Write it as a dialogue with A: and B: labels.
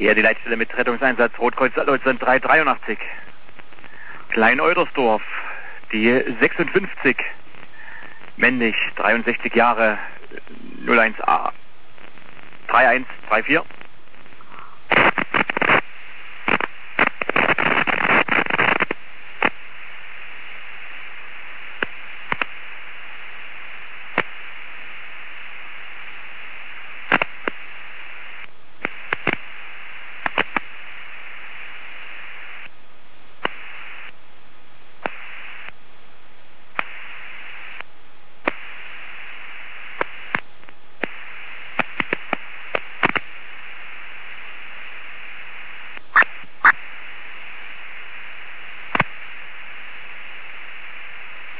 A: Ja, die Leitstelle mit Rettungseinsatz Rotkreuz Deutschland 383. Klein-Eudersdorf, die 56, männlich, 63 Jahre, 01A, 3134.